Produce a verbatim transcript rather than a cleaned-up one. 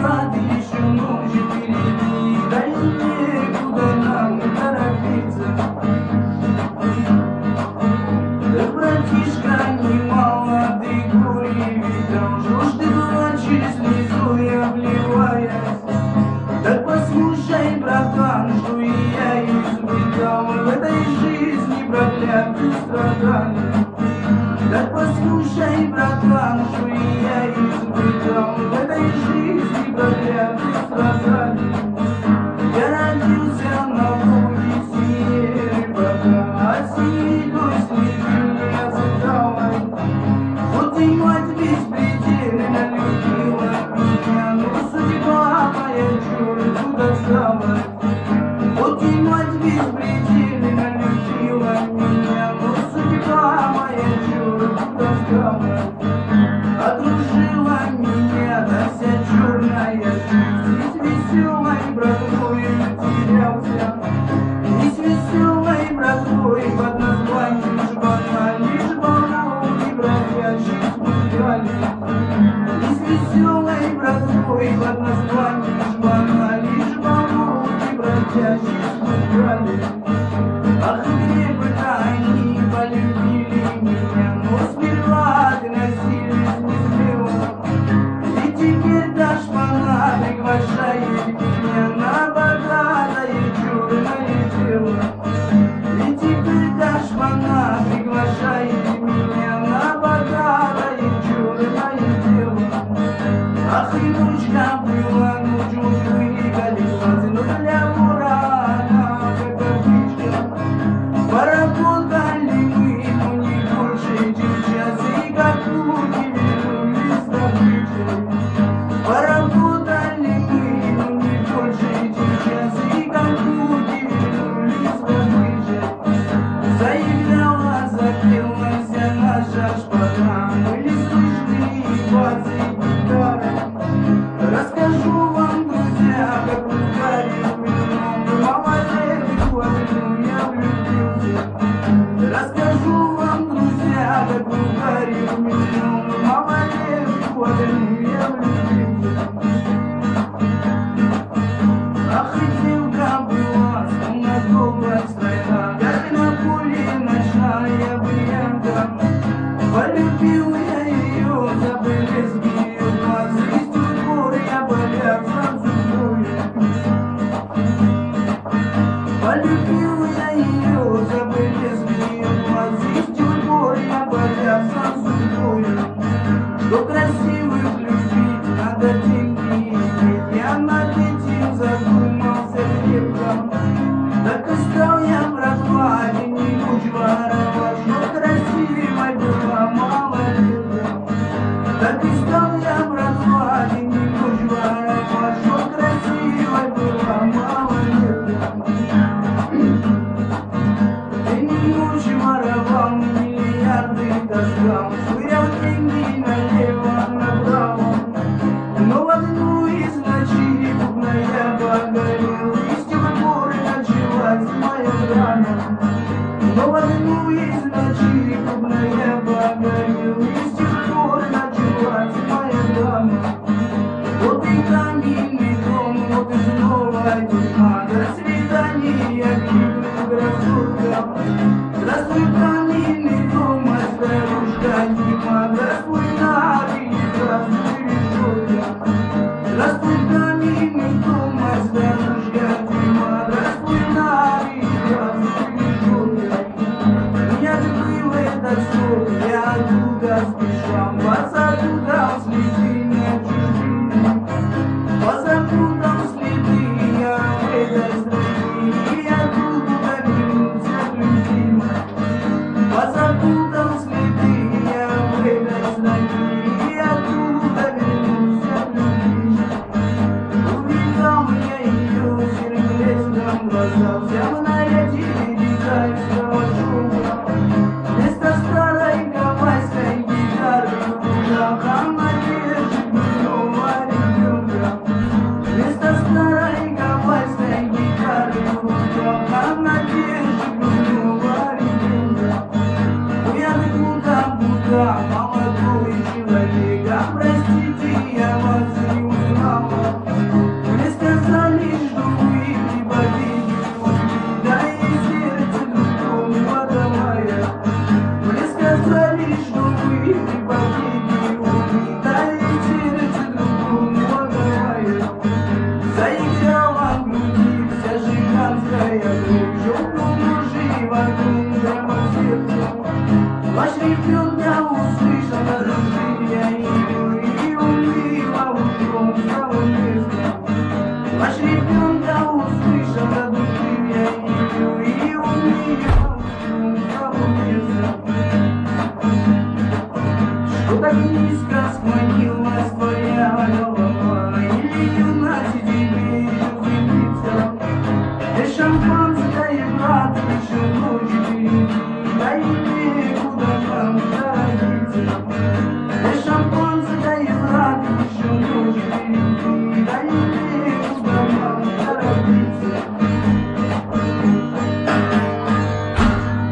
назад, еще ночи впереди. Да и некуда нам торопиться. Да, братишка, немало ты горе видал, что ж ты плачешь, слезой обливаясь. Так послушай, братан, что и я испытал в этой жизни проклятых страданий. Так послушай, братан, что и я испытал в этой жизни проклятых страданий. Я родился на луге синей, братан, а синей дождь слепил меня задалой. Вот и мать беспредельно любила меня, но судьба моя черту достала. Вот и мать беспредельно любила меня, но судьба моя черту достала. Одружила меня та вся черная жизнь, и с веселой братвой потерялся. И с веселой братвой под названием жбана, лишь баллоны бродячие спускали. И с веселой братвой под названием жбана, лишь баллоны бродячие спускали. Ах, где бы они полюбили меня, но сперва ты насилие снизила. И теперь та шпана приглашает меня на богатое черное дело. И теперь та шпана приглашает меня на богатое черное дело. Ах, и ночка была, ночь уж выгорелась, но для бурана, как птичка. Поработали мы, но не больше, чем час, и как руки вернулись добычей. Поработали мы, но не больше, чем час, и как руки вернулись добычей. Заявляла, запелась наша шпана, были слышны басы и гитары. Расскажу вам, друзья, как ударил вином, малолетку одну я влюбился. Расскажу вам, друзья, как ударил вином, малолетку одну я влюбился. Ах, и девка была, словно добрая страна, как на поле ночная брянка. Полюбил я ее, забылись ее глаза, и с тех пор я боялся судьбой. Полюбил я ее, забылись ее глаза, и с тех пор я боялся судьбой. Что красивых любить, надо деньги иметь, я над этим задумался крепко. Так и стал я, братва, где-нибудь воровать, что красивой была малолетка. Так и стал я, братва, где-нибудь воровать, что красивой была малолетка. День и ночь воровал, миллиарды таскал, швырял деньги налево, направо. Но в одну из ночей бубная погорел, и с тех пор началась моя драма. Но в одну из ночей бубная погорел, и с тех пор началась моя драма. Вот и каменный дом, вот и снова тюрьма, до свидания, крикнул красотка. Здравствуй, каменный дом, а старушка Дима, здравствуй, Нави, здравствуй, решетка. Здравствуй, каменный дом, а старушка Дима, здравствуй, Нави, здравствуй, решетка. Меня был этот срок, я оттуда спешал, позабудал следы на чужбине. Позабудал следы я в этой стране, и оттуда вернулся к любимой. Позабудал следы я в этой стране, и оттуда вернулся к любимой. Ваш ребенка услышал,